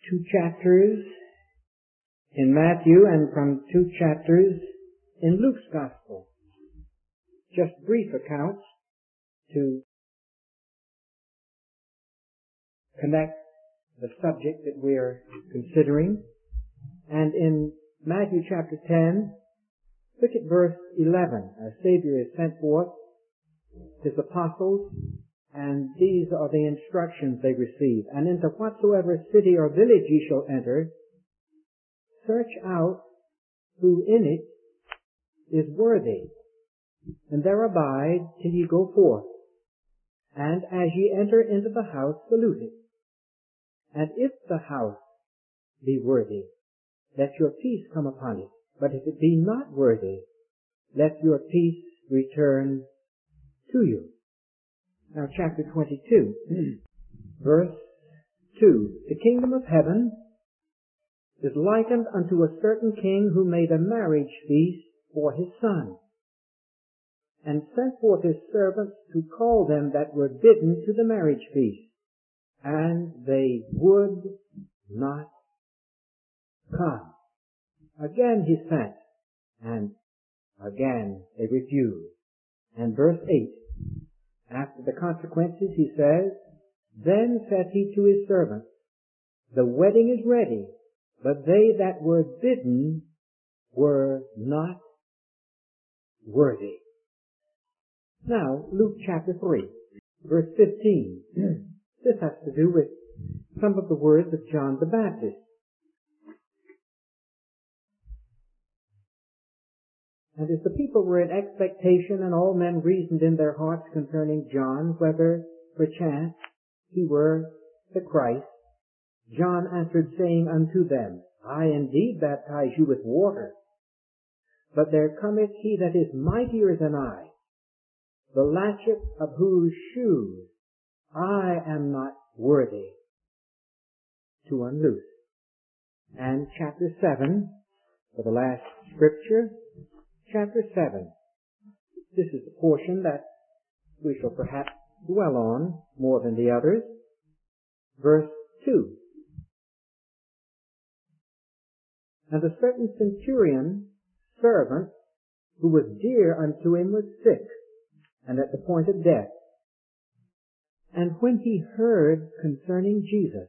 2 chapters in Matthew and from 2 chapters in Luke's Gospel. Just brief accounts to connect the subject that we are considering. And in Matthew chapter 10, look at verse 11. Our Savior is sent forth, His apostles, and these are the instructions they receive. And into whatsoever city or village ye shall enter, search out who in it is worthy, and there abide till ye go forth. And as ye enter into the house, salute it. And if the house be worthy, let your peace come upon it. But if it be not worthy, let your peace return to you. Now chapter 22, verse 2. The kingdom of heaven is likened unto a certain king who made a marriage feast for his son, and sent forth his servants to call them that were bidden to the marriage feast. And they would not come. Again he sent, and again they refused. And verse 8, after the consequences he says, Then saith he to his servants, The wedding is ready, but they that were bidden were not worthy. Now, Luke chapter 3, verse 15. This has to do with some of the words of John the Baptist. And as the people were in expectation, and all men reasoned in their hearts concerning John, whether perchance he were the Christ, John answered, saying unto them, I indeed baptize you with water, but there cometh he that is mightier than I, the latchet of whose shoes I am not worthy to unloose. And chapter 7, for the last scripture, chapter 7. This is the portion that we shall perhaps dwell on more than the others. Verse 2. And a certain centurion servant, who was dear unto him, was sick, and at the point of death. And when he heard concerning Jesus,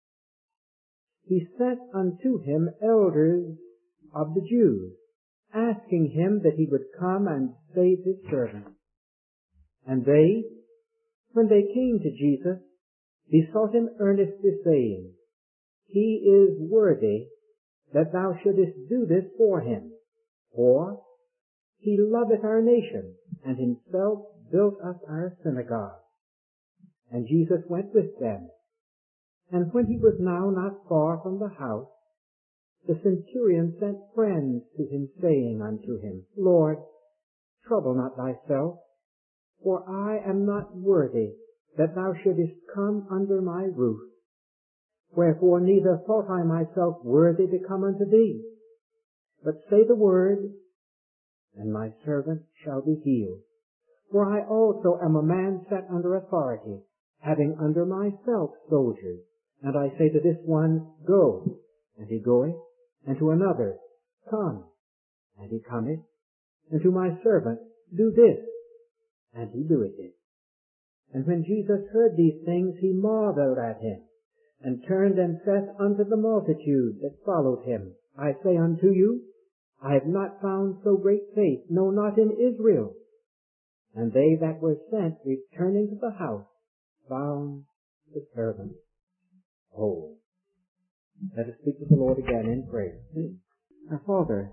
he sent unto him elders of the Jews, asking him that he would come and save his servant. And they, when they came to Jesus, besought him earnestly, saying, He is worthy that thou shouldest do this for him, for he loveth our nation, and himself built us our synagogue. And Jesus went with them. And when he was now not far from the house, the centurion sent friends to him, saying unto him, Lord, trouble not thyself, for I am not worthy that thou shouldest come under my roof. Wherefore neither thought I myself worthy to come unto thee. But say the word, and my servant shall be healed. For I also am a man set under authority, having under myself soldiers. And I say to this one, Go, and he goeth, and to another, Come, and he cometh, and to my servant, Do this, and he doeth it. And when Jesus heard these things, he marveled at him, and turned and saith unto the multitude that followed him, I say unto you, I have not found so great faith, no, not in Israel. And they that were sent, returning to the house, found the servant whole. Let us speak to the Lord again in prayer. Our Father,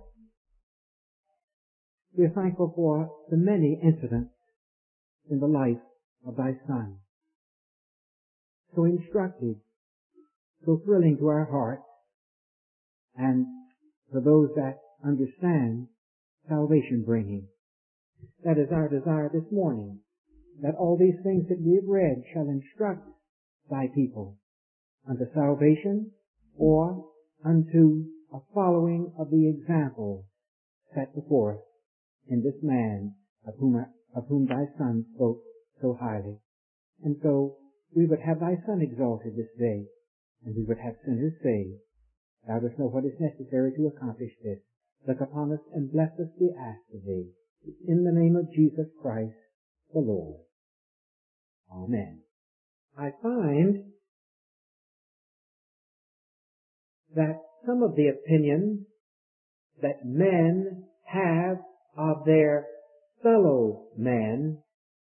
we are thankful for the many incidents in the life of thy Son, so instructive, so thrilling to our hearts, and for those that understand, salvation bringing. That is our desire this morning, that all these things that we have read shall instruct thy people unto salvation or unto a following of the example set before us in this man of whom thy Son spoke so highly. And so we would have thy Son exalted this day, and we would have sinners saved. Thou dost know what is necessary to accomplish this. Look upon us and bless us, we ask of thee. In the name of Jesus Christ, the Lord. Amen. I find that some of the opinions that men have of their fellow men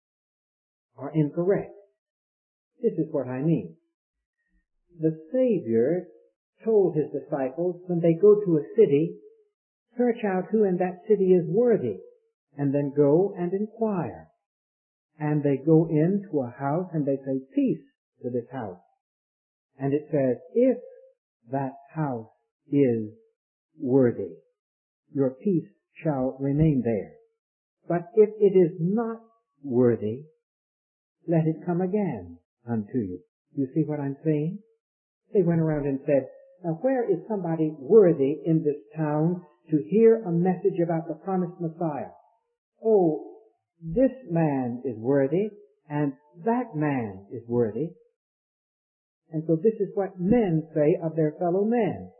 are incorrect. This is what I mean. The Savior told his disciples when they go to a city, search out who in that city is worthy, and then go and inquire. And they go into a house and they say, peace to this house. And it says, if that house is worthy, your peace shall remain there. But if it is not worthy, let it come again unto you. You see what I'm saying? They went around and said, now where is somebody worthy in this town to hear a message about the promised Messiah? Oh, this man is worthy, and that man is worthy. And so this is what men say of their fellow men.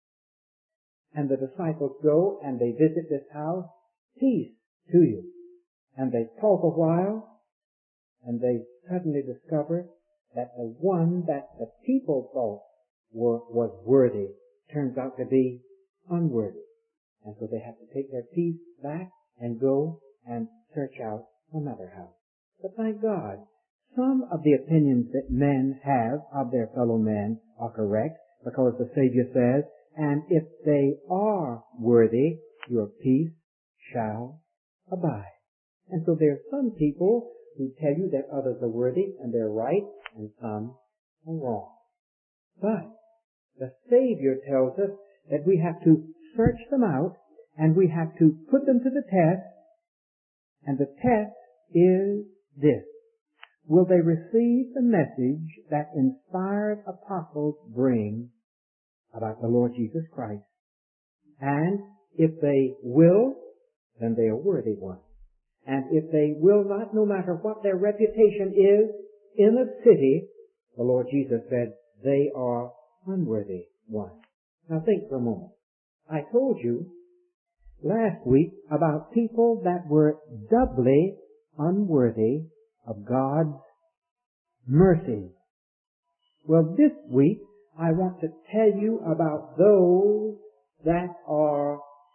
And the disciples go and they visit this house, peace to you. And they talk a while, and they suddenly discover that the one that the people thought was worthy turns out to be unworthy. And so they have to take their peace back and go and search out another house. But thank God, some of the opinions that men have of their fellow men are correct, because the Savior says, and if they are worthy, your peace shall abide. And so there are some people who tell you that others are worthy, and they're right, and some are wrong. But the Savior tells us that we have to search them out, and we have to put them to the test, and the test is this. Will they receive the message that inspired apostles bring about the Lord Jesus Christ? And if they will, then they are worthy ones. And if they will not, no matter what their reputation is in a city, the Lord Jesus said, they are unworthy ones. Now think for a moment. I told you last week about people that were doubly unworthy of God's mercy. Well, this week I want to tell you about those that are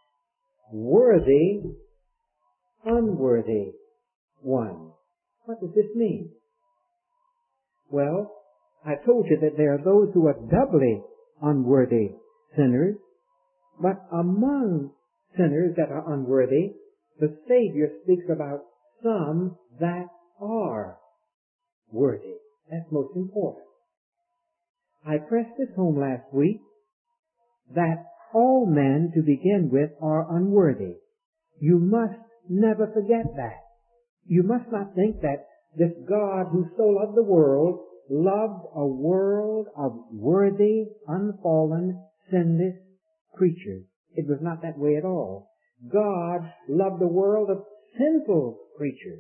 worthy, unworthy ones. What does this mean? Well, I told you that there are those who are doubly unworthy sinners, but among sinners that are unworthy, the Savior speaks about some that are worthy. That's most important. I pressed this home last week that all men to begin with are unworthy. You must never forget that. You must not think that this God who so loved the world loved a world of worthy, unfallen, sinless creatures. It was not that way at all. God loved a world of sinful creatures.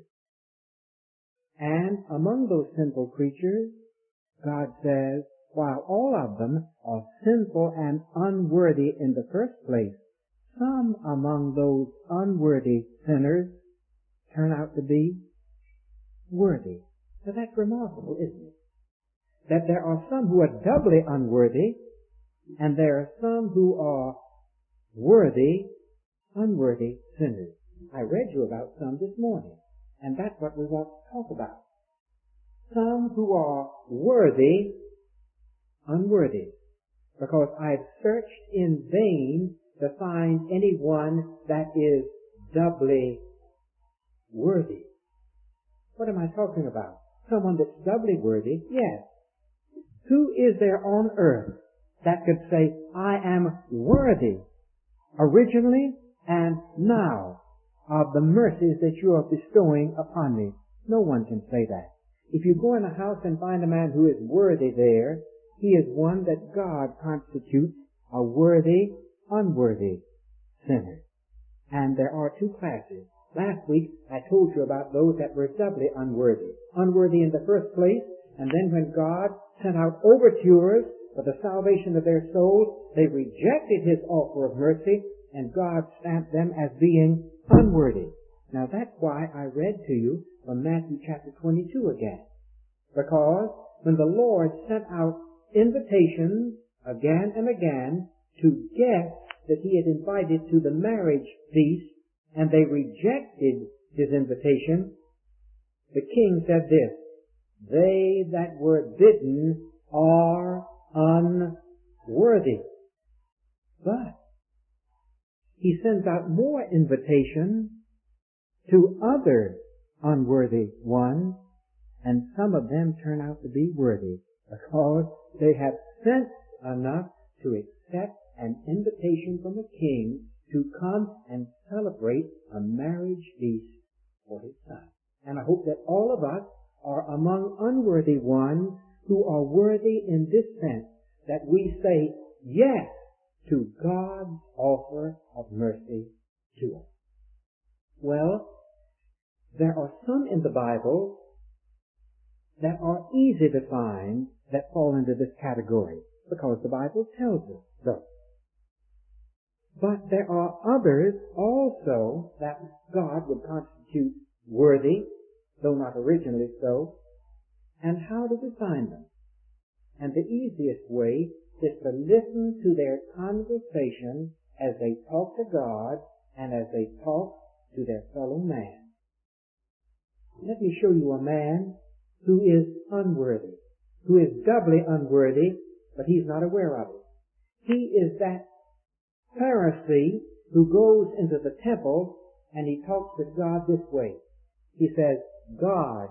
And among those sinful creatures, God says, while all of them are sinful and unworthy in the first place, some among those unworthy sinners turn out to be worthy. Now that's remarkable, isn't it? That there are some who are doubly unworthy, and there are some who are worthy, unworthy sinners. I read you about some this morning, and that's what we want to talk about. Some who are worthy, unworthy, because I've searched in vain to find anyone that is doubly worthy. What am I talking about? Someone that's doubly worthy? Yes. Who is there on earth that could say, I am worthy, originally and now, of the mercies that you are bestowing upon me? No one can say that. If you go in a house and find a man who is worthy there, he is one that God constitutes a worthy, unworthy sinner. And there are two classes. Last week I told you about those that were doubly unworthy. Unworthy in the first place, and then when God sent out overtures for the salvation of their souls, they rejected his offer of mercy, and God stamped them as being unworthy. Now that's why I read to you from Matthew chapter 22 again. Because when the Lord sent out invitations again and again to guests that he had invited to the marriage feast, and they rejected his invitation, the king said this, "They that were bidden are unworthy." But he sends out more invitations to other unworthy ones, and some of them turn out to be worthy because they have sense enough to accept an invitation from a king to come and celebrate a marriage feast for his son. And I hope that all of us are among unworthy ones who are worthy in this sense, that we say yes to God's offer of mercy to us. Well, there are some in the Bible that are easy to find that fall into this category, because the Bible tells us so. But there are others also that God would constitute worthy, though not originally so. And how do we find them? And the easiest way is to listen to their conversation as they talk to God and as they talk to their fellow man. Let me show you a man who is unworthy, who is doubly unworthy, but he's not aware of it. He is that Pharisee who goes into the temple and he talks with God this way. He says, "God,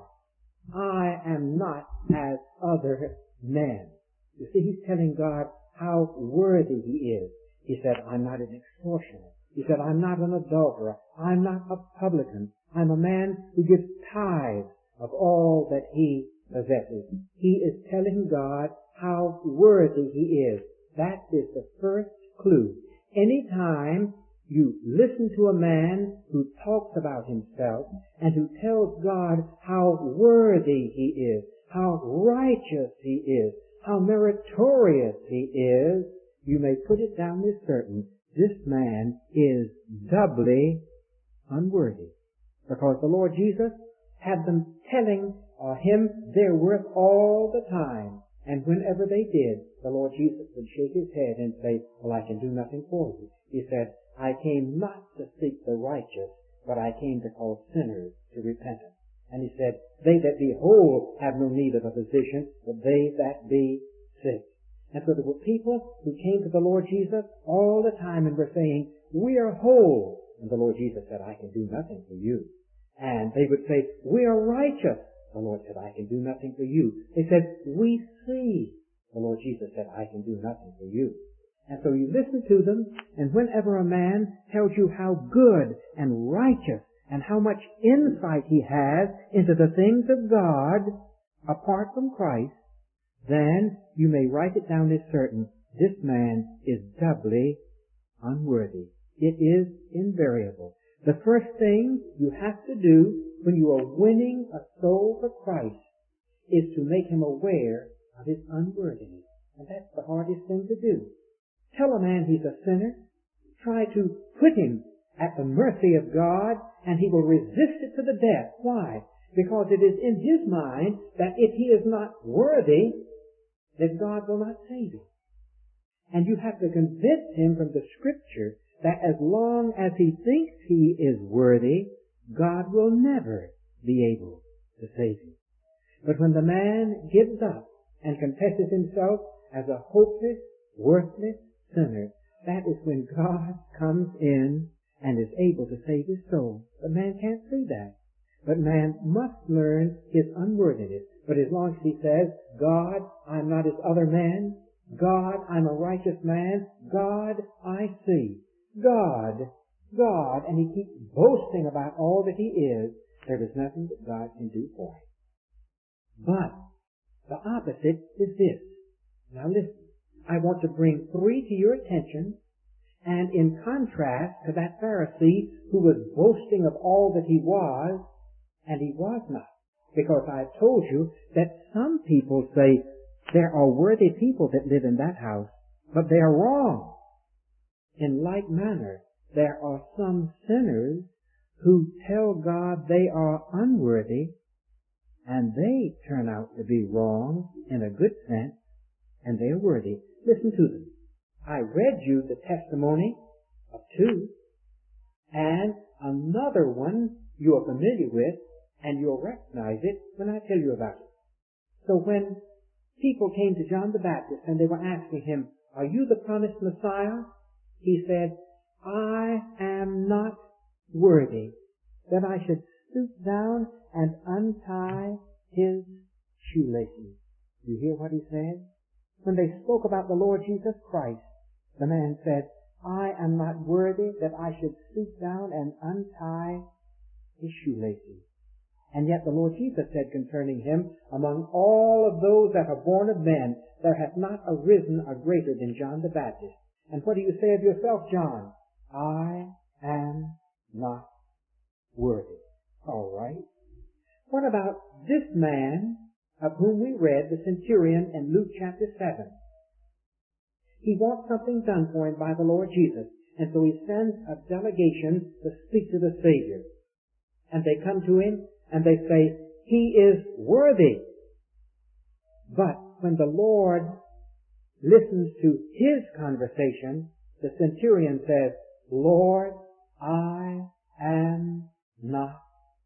I am not as other men." You see, he's telling God how worthy he is. He said, "I'm not an extortioner." He said, "I'm not an adulterer. I'm not a publican. I'm a man who gives tithes of all that he possesses." He is telling God how worthy he is. That is the first clue. Anytime you listen to a man who talks about himself and who tells God how worthy he is, how righteous he is, how meritorious he is, you may put it down as certain, this man is doubly unworthy. Because the Lord Jesus had them telling him their worth all the time. And whenever they did, the Lord Jesus would shake his head and say, "Well, I can do nothing for you." He said, "I came not to seek the righteous, but I came to call sinners to repentance." And he said, "They that be whole have no need of a physician, but they that be sick." And so there were people who came to the Lord Jesus all the time and were saying, "We are whole." And the Lord Jesus said, "I can do nothing for you." And they would say, "We are righteous." The Lord said, "I can do nothing for you." They said, "We see." The Lord Jesus said, "I can do nothing for you." And so you listen to them, and whenever a man tells you how good and righteous and how much insight he has into the things of God apart from Christ, then you may write it down as certain, this man is doubly unworthy. It is invariable. The first thing you have to do when you are winning a soul for Christ is to make him aware of his unworthiness. And that's the hardest thing to do. Tell a man he's a sinner. Try to put him at the mercy of God, and he will resist it to the death. Why? Because it is in his mind that if he is not worthy, that God will not save him. And you have to convince him from the Scripture that as long as he thinks he is worthy, God will never be able to save him. But when the man gives up and confesses himself as a hopeless, worthless sinner, that is when God comes in and is able to save his soul. But man can't see that. But man must learn his unworthiness. But as long as he says, "God, I'm not as other men. God, I'm a righteous man. God, I see. God, and he keeps boasting about all that he is, there is nothing that God can do for him. But the opposite is this. Now listen, I want to bring three to your attention, and in contrast to that Pharisee who was boasting of all that he was, and he was not. Because I've told you that some people say, There are worthy people that live in that house, but they are wrong. In like manner, there are some sinners who tell God they are unworthy, and they turn out to be wrong in a good sense, and they are worthy. Listen to them. I read you the testimony of two, and another one you are familiar with, and you'll recognize it when I tell you about it. So when people came to John the Baptist and they were asking him, are you the promised Messiah? He said, I am not worthy that I should stoop down and untie his shoelaces. You hear what he said? When they spoke about the Lord Jesus Christ, the man said, I am not worthy that I should stoop down and untie his shoelaces. And yet the Lord Jesus said concerning him, among all of those that are born of men, there hath not arisen a greater than John the Baptist. And what do you say of yourself, John? I am not worthy. All right. What about this man of whom we read, the centurion in Luke chapter 7? He wants something done for him by the Lord Jesus. And so he sends a delegation to speak to the Savior. And they come to him and they say, he is worthy. But when the Lord listens to his conversation, the centurion says, Lord, I am not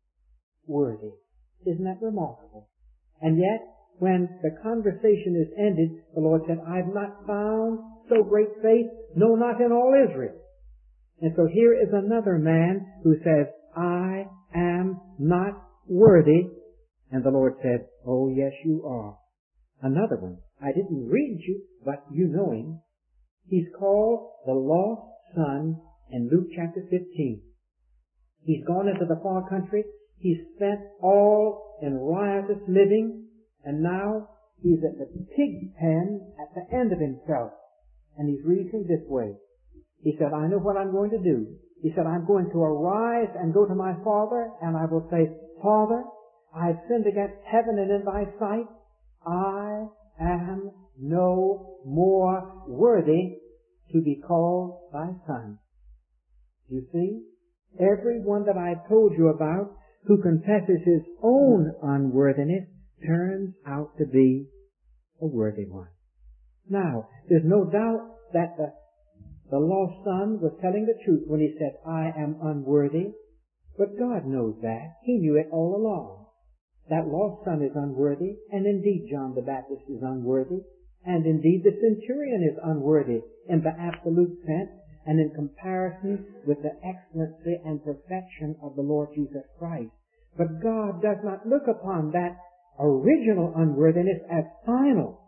worthy. Isn't that remarkable? And yet, when the conversation is ended, the Lord said, I've not found so great faith, no, not in all Israel. And so here is another man who says, I am not worthy. And the Lord said, oh yes, you are. Another one. I didn't read you, but you know him. He's called the lost son in Luke chapter 15. He's gone into the far country. He's spent all in riotous living, and now he's at the pig pen at the end of himself. And he's reasoning this way. He said, I know what I'm going to do. He said, I'm going to arise and go to my father, and I will say, Father, I've sinned against heaven and in thy sight. I am no more worthy to be called thy son. You see, everyone that I've told you about who confesses his own unworthiness turns out to be a worthy one. Now, there's no doubt that the lost son was telling the truth when he said, I am unworthy. But God knows that. He knew it all along. That lost son is unworthy, and indeed John the Baptist is unworthy, and indeed the centurion is unworthy in the absolute sense and in comparison with the excellency and perfection of the Lord Jesus Christ. But God does not look upon that original unworthiness as final,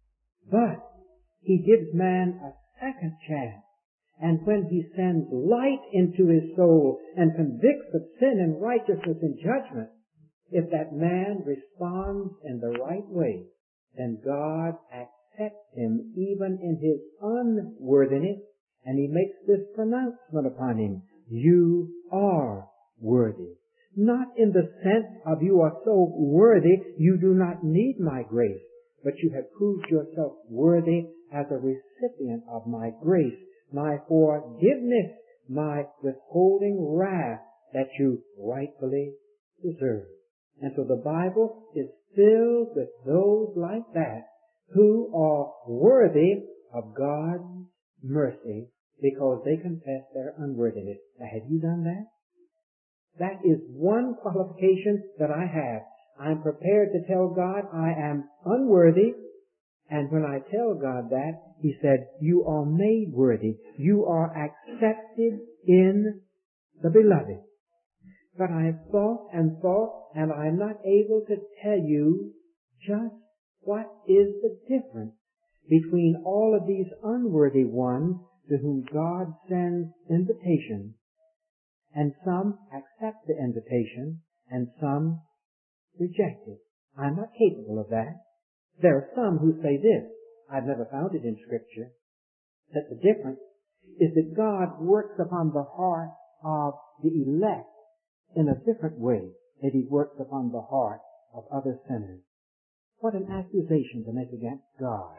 but He gives man a second chance. And when He sends light into his soul and convicts of sin and righteousness and judgment, if that man responds in the right way, then God accepts him even in his unworthiness, and He makes this pronouncement upon him: you are worthy. Not in the sense of you are so worthy you do not need my grace, but you have proved yourself worthy as a recipient of my grace, my forgiveness, my withholding wrath that you rightfully deserve. And so the Bible is filled with those like that who are worthy of God's mercy because they confess their unworthiness. Now, have you done that? That is one qualification that I have. I'm prepared to tell God I am unworthy, and when I tell God that, He said, you are made worthy. You are accepted in the Beloved. But I have thought, and I'm not able to tell you just what is the difference between all of these unworthy ones to whom God sends invitation, and some accept the invitation, and some reject it. I'm not capable of that. There are some who say this, I've never found it in Scripture, that the difference is that God works upon the heart of the elect in a different way that He works upon the heart of other sinners. What an accusation to make against God.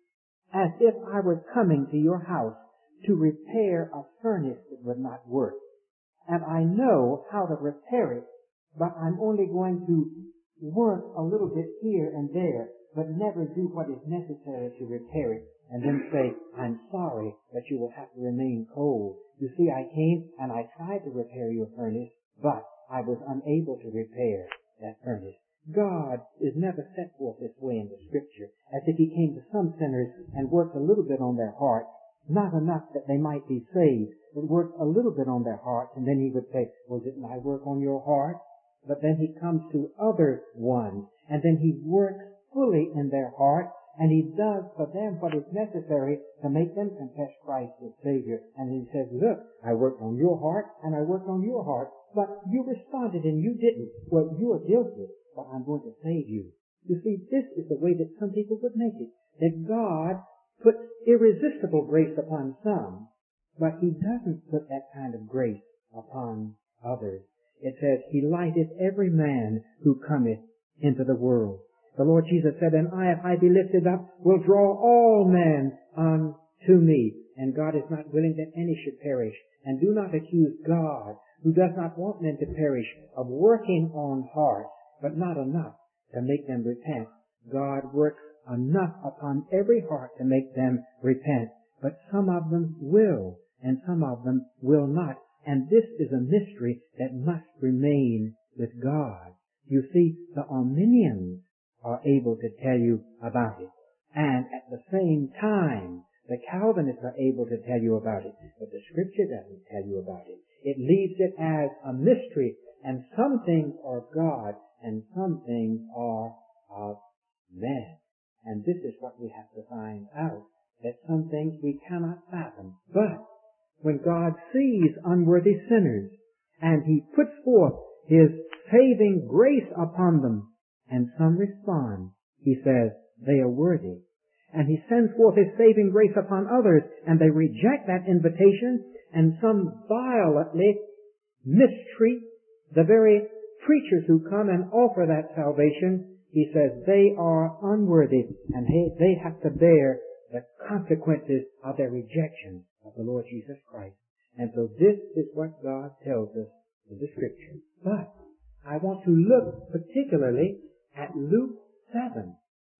As if I were coming to your house to repair a furnace that would not work. And I know how to repair it, but I'm only going to work a little bit here and there, but never do what is necessary to repair it, and then say, I'm sorry, but you will have to remain cold. You see, I came and I tried to repair your furnace, but I was unable to repair that furnace. God is never set forth this way in the Scripture, as if He came to some sinners and worked a little bit on their hearts, not enough that they might be saved, but worked a little bit on their hearts, and then He would say, well, didn't I work on your heart? But then He comes to other ones, and then He works fully in their heart, and He does for them what is necessary to make them confess Christ as Savior. And He says, look, I worked on your heart, and I worked on your heart, but you responded and you didn't. Well, you are guilty, but I'm going to save you. You see, this is the way that some people would make it. That God puts irresistible grace upon some, but He doesn't put that kind of grace upon others. It says, He lighteth every man who cometh into the world. The Lord Jesus said, and I, if I be lifted up, will draw all men unto me. And God is not willing that any should perish. And do not accuse God, who does not want men to perish, of working on hearts, but not enough to make them repent. God works enough upon every heart to make them repent. But some of them will, and some of them will not. And this is a mystery that must remain with God. You see, the Arminians are able to tell you about it. And at the same time, the Calvinists are able to tell you about it. But the Scripture doesn't tell you about it. It leaves it as a mystery. And some things are God, and some things are of man. And this is what we have to find out, that some things we cannot fathom. But when God sees unworthy sinners, and He puts forth His saving grace upon them, and some respond, He says, they are worthy. And He sends forth His saving grace upon others, and they reject that invitation, and some violently mistreat the very preachers who come and offer that salvation. He says they are unworthy, and they have to bear the consequences of their rejection of the Lord Jesus Christ. And so this is what God tells us in the Scripture. But I want to look particularly at Luke 7,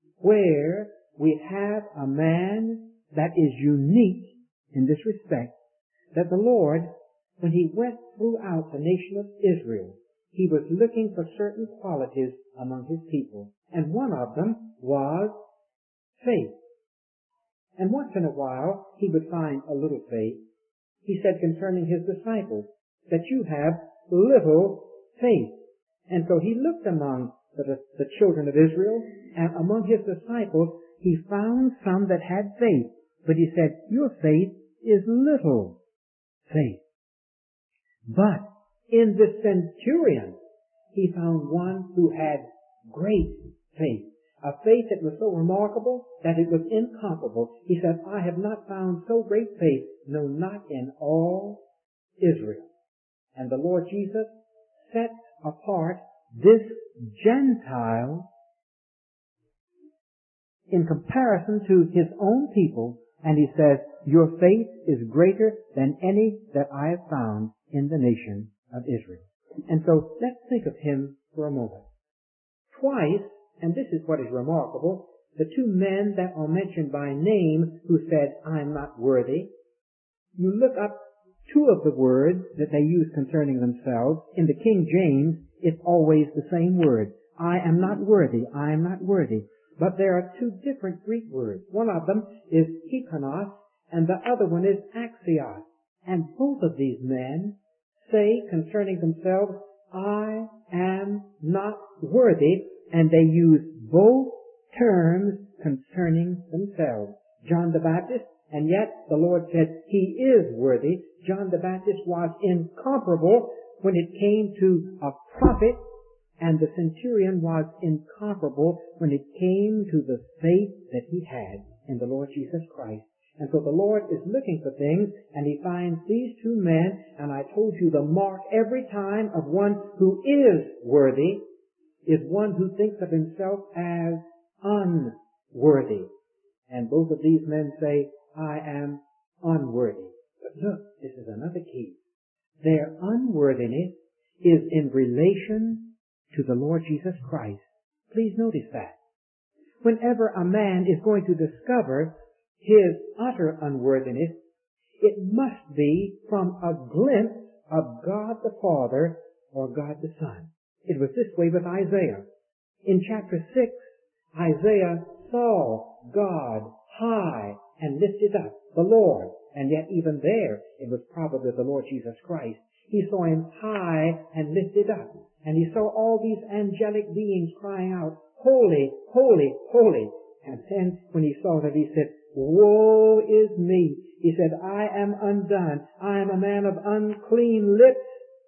where we have a man that is unique in this respect, that the Lord, when He went throughout the nation of Israel, He was looking for certain qualities among His people. And one of them was faith. And once in a while, He would find a little faith. He said concerning His disciples, that you have little faith. And so He looked among the children of Israel, and among His disciples, He found some that had faith. But He said, your faith is little faith. But in the centurion, He found one who had great faith. A faith that was so remarkable that it was incomparable. He said, I have not found so great faith, no, not in all Israel. And the Lord Jesus set apart this Gentile in comparison to His own people, and He says, your faith is greater than any that I have found in the nation of Israel. And so let's think of Him for a moment. Twice, and this is what is remarkable, the two men that are mentioned by name who said, I'm not worthy, you look up two of the words that they use concerning themselves. In the King James, it's always the same word. I am not worthy, I am not worthy. But there are two different Greek words. One of them is hikonos, and the other one is axios. And both of these men say concerning themselves, I am not worthy, and they use both terms concerning themselves. John the Baptist, and yet the Lord said He is worthy. John the Baptist was incomparable when it came to a prophet, and the centurion was incomparable when it came to the faith that he had in the Lord Jesus Christ. And so the Lord is looking for things, and He finds these two men, and I told you the mark every time of one who is worthy is one who thinks of himself as unworthy. And both of these men say, I am unworthy. But look, this is another key. Their unworthiness is in relation to the Lord Jesus Christ. Please notice that. Whenever a man is going to discover his utter unworthiness, it must be from a glimpse of God the Father or God the Son. It was this way with Isaiah. In chapter 6, Isaiah saw God high and lifted up, the Lord. And yet even there, it was probably the Lord Jesus Christ. He saw him high and lifted up. And he saw all these angelic beings crying out, Holy, holy, holy. And then when he saw that, he said, Woe is me. He said, I am undone. I am a man of unclean lips.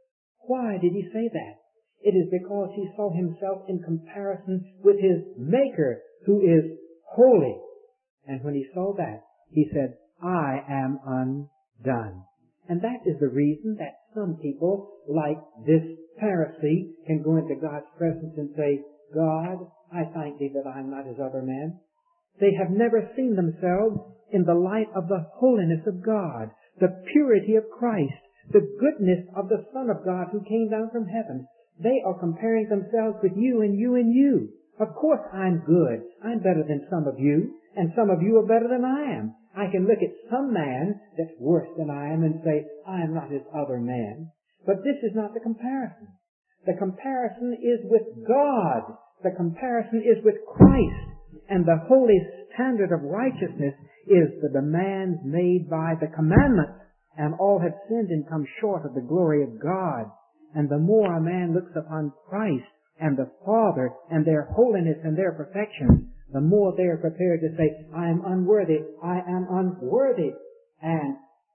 Why did he say that? It is because he saw himself in comparison with his Maker, who is holy. And when he saw that, he said, I am undone. And that is the reason that some people, like this Pharisee, can go into God's presence and say, God, I thank thee that I am not as other men. They have never seen themselves in the light of the holiness of God, the purity of Christ, the goodness of the Son of God who came down from heaven. They are comparing themselves with you and you and you. Of course I'm good. I'm better than some of you, and some of you are better than I am. I can look at some man that's worse than I am and say, I am not as other men. But this is not the comparison. The comparison is with God. The comparison is with Christ. And the holy standard of righteousness is the demands made by the commandments. And all have sinned and come short of the glory of God. And the more a man looks upon Christ and the Father and their holiness and their perfection, the more they are prepared to say, I am unworthy, I am unworthy. And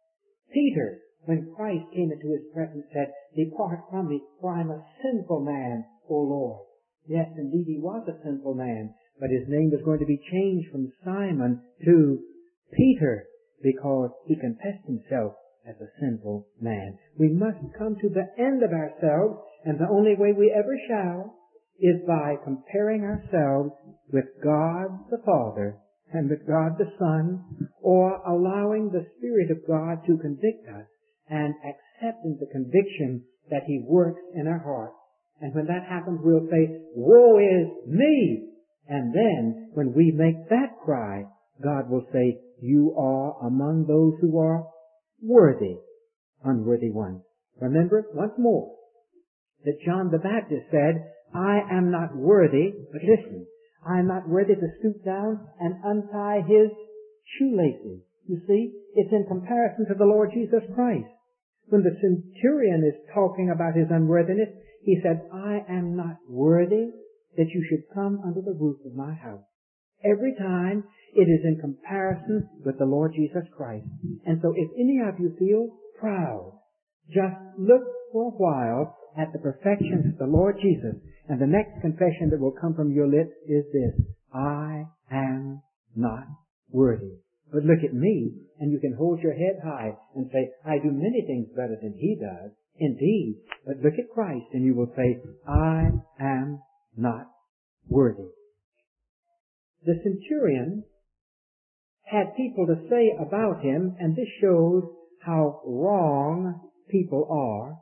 Peter, when Christ came into his presence, said, Depart from me, for I am a sinful man, O Lord. Yes, indeed, he was a sinful man, but his name was going to be changed from Simon to Peter because he confessed himself as a sinful man. We must come to the end of ourselves, and the only way we ever shall is by comparing ourselves with God the Father and with God the Son, or allowing the Spirit of God to convict us and accepting the conviction that He works in our hearts. And when that happens, we'll say, Woe is me! And then, when we make that cry, God will say, You are among those who are worthy, unworthy ones. Remember, once more, that John the Baptist said, I am not worthy, but listen, I am not worthy to stoop down and untie his shoelaces. You see, it's in comparison to the Lord Jesus Christ. When the centurion is talking about his unworthiness, he said, I am not worthy that you should come under the roof of my house. Every time it is in comparison with the Lord Jesus Christ. And so if any of you feel proud, just look for a while at the perfections of the Lord Jesus, and the next confession that will come from your lips is this, I am not worthy. But look at me, and you can hold your head high and say, I do many things better than he does. Indeed. But look at Christ, and you will say, I am not worthy. The centurion had people to say about him, and this shows how wrong people are.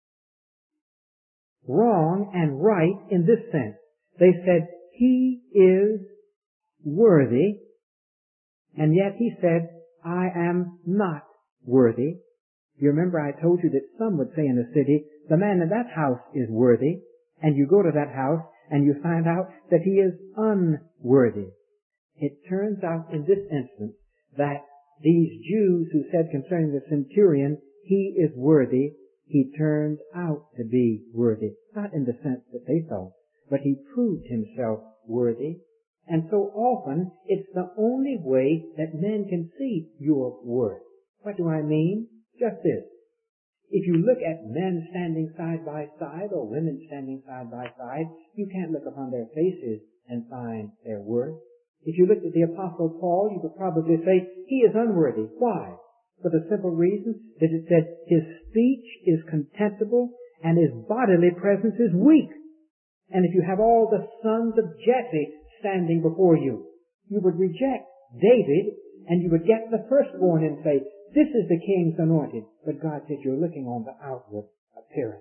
Wrong and right in this sense. They said, he is worthy, and yet he said, I am not worthy. You remember I told you that some would say in the city, the man in that house is worthy, and you go to that house and you find out that he is unworthy. It turns out in this instance that these Jews who said concerning the centurion, he is worthy, he turned out to be worthy. Not in the sense that they thought, but he proved himself worthy. And so often, it's the only way that men can see your worth. What do I mean? Just this. If you look at men standing side by side or women standing side by side, you can't look upon their faces and find their worth. If you looked at the Apostle Paul, you could probably say, he is unworthy. Why? For the simple reason that it said, his speech is contemptible and his bodily presence is weak. And if you have all the sons of Jesse standing before you. You would reject David, and you would get the firstborn and say, this is the king's anointed. But God said, you're looking on the outward appearance.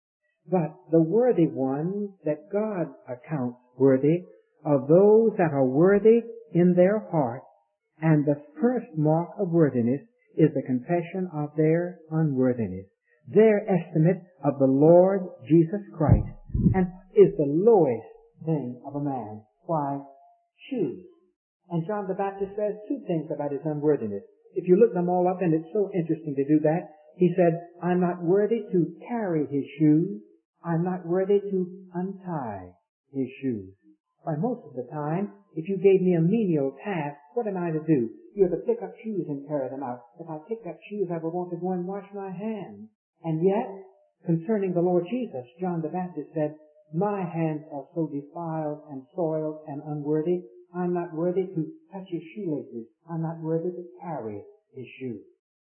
But the worthy ones that God accounts worthy are those that are worthy in their heart, and the first mark of worthiness is the confession of their unworthiness, their estimate of the Lord Jesus Christ, and is the lowest thing of a man. Why? Shoes. And John the Baptist says two things about his unworthiness. If you look them all up, and it's so interesting to do that, he said, I'm not worthy to carry his shoes. I'm not worthy to untie his shoes. Why, most of the time, if you gave me a menial task, what am I to do? You're to pick up shoes and carry them out. If I picked up shoes, I would want to go and wash my hands. And yet, concerning the Lord Jesus, John the Baptist said, my hands are so defiled and soiled and unworthy, I'm not worthy to touch his shoelaces. I'm not worthy to carry his shoes.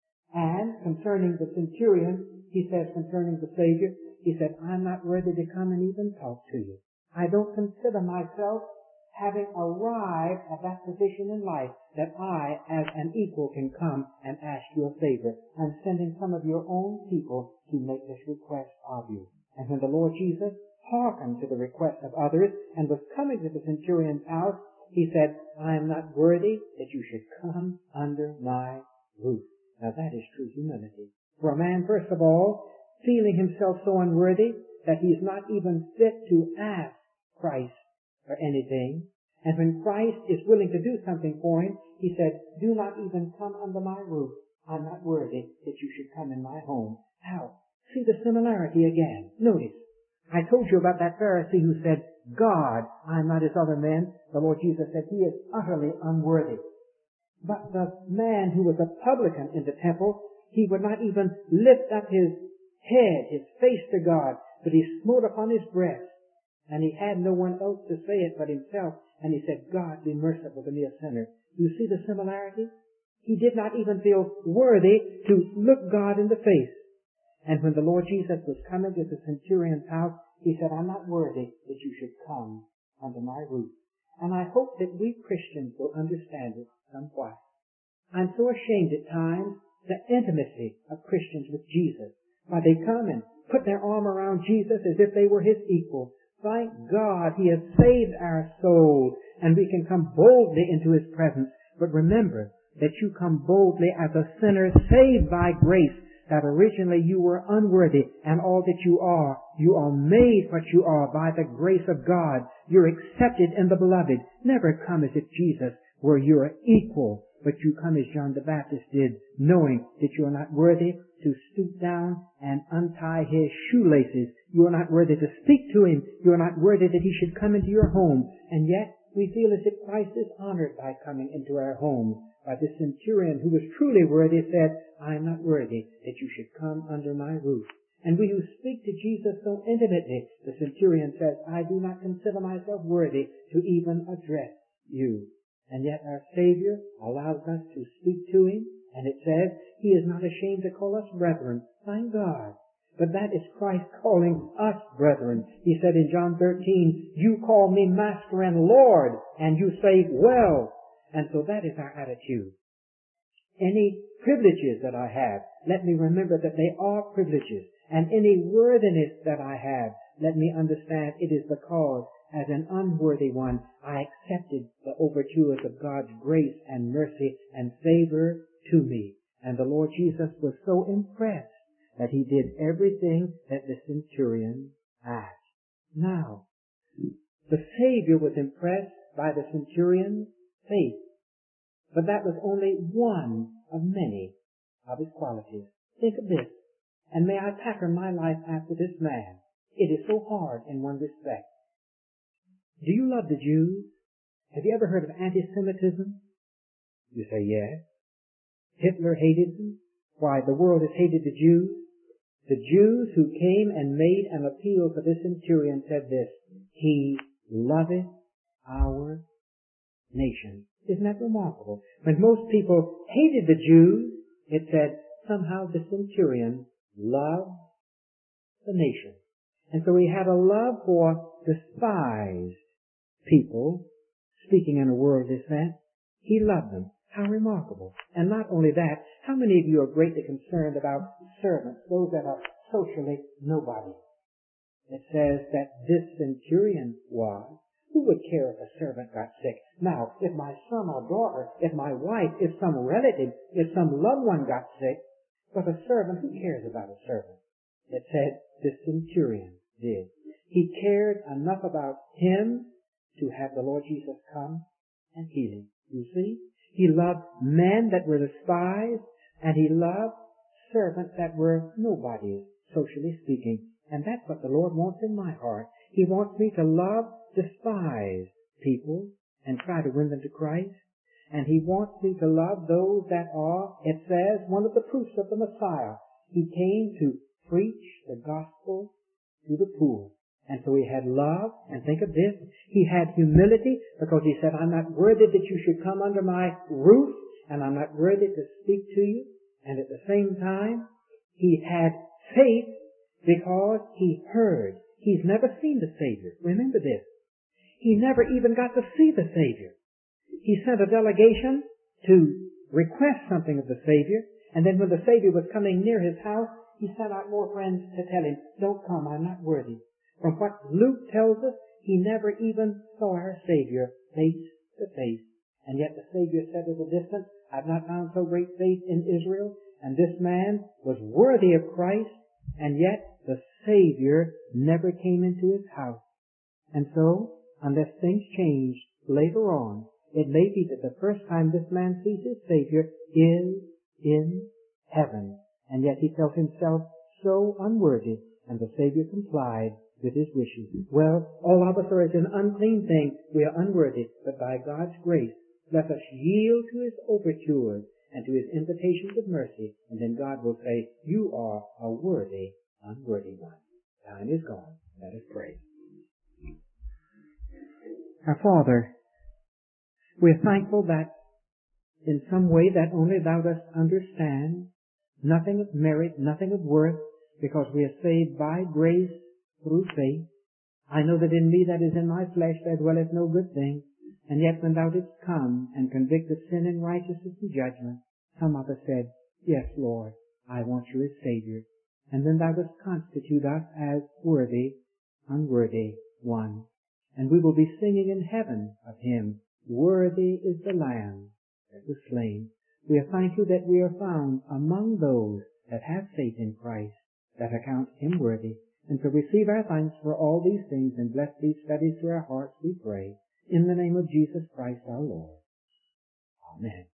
And concerning the centurion, he says concerning the Savior, he said, I'm not worthy to come and even talk to you. I don't consider myself having arrived at that position in life that I, as an equal, can come and ask you a favor. I'm sending some of your own people to make this request of you. And when the Lord Jesus hearkened to the request of others and was coming to the centurion's house, he said, I am not worthy that you should come under my roof. Now that is true humility. For a man, first of all, feeling himself so unworthy that he is not even fit to ask Christ for anything. And when Christ is willing to do something for him, he said, do not even come under my roof. I'm not worthy that you should come in my home. Now, see the similarity again. Notice, I told you about that Pharisee who said, God, I'm not as other men. The Lord Jesus said, he is utterly unworthy. But the man who was a publican in the temple, he would not even lift up his head, his face to God, but he smote upon his breast. And he had no one else to say it but himself. And he said, God, be merciful to me, a sinner. You see the similarity? He did not even feel worthy to look God in the face. And when the Lord Jesus was coming to the centurion's house, he said, I'm not worthy that you should come under my roof. And I hope that we Christians will understand it somewhat. I'm so ashamed at times the intimacy of Christians with Jesus. Why, they come and put their arm around Jesus as if they were his equal. Thank God he has saved our soul, and we can come boldly into his presence. But remember that you come boldly as a sinner saved by grace, that originally you were unworthy, and all that you are made what you are by the grace of God. You're accepted in the beloved. Never come as if Jesus were your equal, but you come as John the Baptist did, knowing that you are not worthy to stoop down and untie his shoelaces. You are not worthy to speak to him. You are not worthy that he should come into your home. And yet, we feel as if Christ is honored by coming into our homes. By the centurion who was truly worthy said, I am not worthy that you should come under my roof. And we who speak to Jesus so intimately, the centurion says, I do not consider myself worthy to even address you. And yet our Savior allows us to speak to him, and it says, he is not ashamed to call us brethren. Thank God. But that is Christ calling us brethren. He said in John 13, you call me Master and Lord, and you say, well. And so that is our attitude. Any privileges that I have, let me remember that they are privileges. And any worthiness that I have, let me understand it is because, as an unworthy one, I accepted the overtures of God's grace and mercy and favor to me. And the Lord Jesus was so impressed that he did everything that the centurion asked. Now, the Savior was impressed by the centurion's faith. But that was only one of many of his qualities. Think of this. And may I pattern my life after this man. It is so hard in one respect. Do you love the Jews? Have you ever heard of anti-Semitism? You say yes. Hitler hated them. Why, the world has hated the Jews. The Jews who came and made an appeal for this centurion said this, he loveth our nation. Isn't that remarkable? When most people hated the Jews, it said somehow the centurion loved the nation. And so he had a love for despised people speaking in a worldly sense. He loved them. How remarkable. And not only that, how many of you are greatly concerned about servants, those that are socially nobody? It says that this centurion was. Who would care if a servant got sick? Now, if my son or daughter, if my wife, if some relative, if some loved one got sick, but a servant, who cares about a servant? It said this centurion did. He cared enough about him to have the Lord Jesus come and heal him. You see? He loved men that were despised, and he loved servants that were nobodies, socially speaking. And that's what the Lord wants in my heart. He wants me to love despised people and try to win them to Christ. And he wants me to love those that are, it says, one of the proofs of the Messiah. He came to preach the gospel to the poor. And so he had love, and think of this, he had humility, because he said, I'm not worthy that you should come under my roof, and I'm not worthy to speak to you. And at the same time, he had faith because he heard. He's never seen the Savior. Remember this. He never even got to see the Savior. He sent a delegation to request something of the Savior, and then when the Savior was coming near his house, he sent out more friends to tell him, don't come, I'm not worthy. From what Luke tells us, he never even saw our Savior face to face. And yet the Savior said at a distance, I've not found so great faith in Israel. And this man was worthy of Christ, and yet the Savior never came into his house. And so, unless things change later on, it may be that the first time this man sees his Savior is in heaven. And yet he felt himself so unworthy, and the Savior complied with his wishes. Well, all of us are as an unclean thing. We are unworthy, but by God's grace, let us yield to his overtures and to his invitations of mercy, and then God will say, you are a worthy, unworthy one. Time is gone. Let us pray. Our Father, we're thankful that in some way that only thou dost understand, nothing of merit, nothing of worth, because we are saved by grace through faith. I know that in me that is in my flesh there dwelleth no good thing, and yet when thou didst come and convict of sin and righteousness and judgment, some of us said, yes, Lord, I want you as Savior. And then thou dost constitute us as worthy, unworthy one. And we will be singing in heaven of him, worthy is the Lamb that was slain. We thank you that we are found among those that have faith in Christ, that account him worthy. And so receive our thanks for all these things, and bless these studies to our hearts, we pray. In the name of Jesus Christ our Lord. Amen.